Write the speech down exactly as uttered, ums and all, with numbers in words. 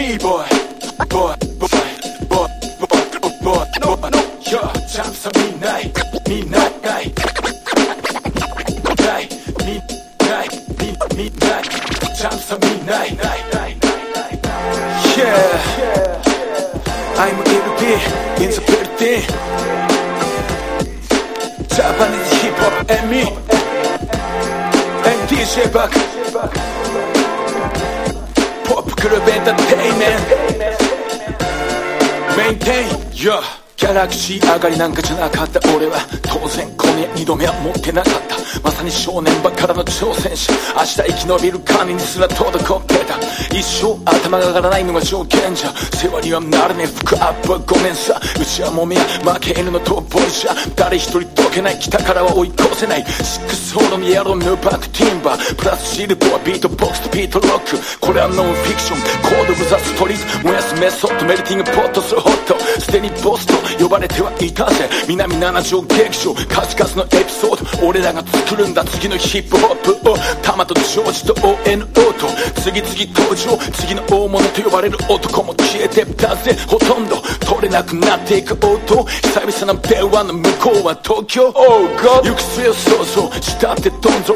B-boy boy boy boy boy boy no no yo 잠시 midnight midnight night night midnight midnight 잠시 midnight night night night yeah I'm a B in the building Japanese hip hop and me and D J Buck Pop Club Entertainment Maintain yeah ギャラクシー上がりなんかじゃなかった俺は当然今夜二度目は持ってなかったまさに正念場からの挑戦者明日生き延びる神にすら滞ってた一生頭が上がらないのが条件じゃ世話にはなるねフックアップはごめんさうちはもめや負け犬のトップボーイじゃ誰一人解けない北からは追い越せないシックスホールのイエローヌーバックティンバープラスシルボアビートボックスとビートロックこれはノンフィクションコード・オブ・ザ・ストリート燃やすメソッドメルティングポットするホットすでにボスと呼ばれてはいたぜ南七条劇場数々のエピソード俺らが作るんだ次のヒップホップをタマとジョージと オーエヌオー と次々登場次の大物と呼ばれる男も消えてたぜほとんど取れなくなっていく音久々の電話の向こうは東京、oh、行く末を想像したってどんぞ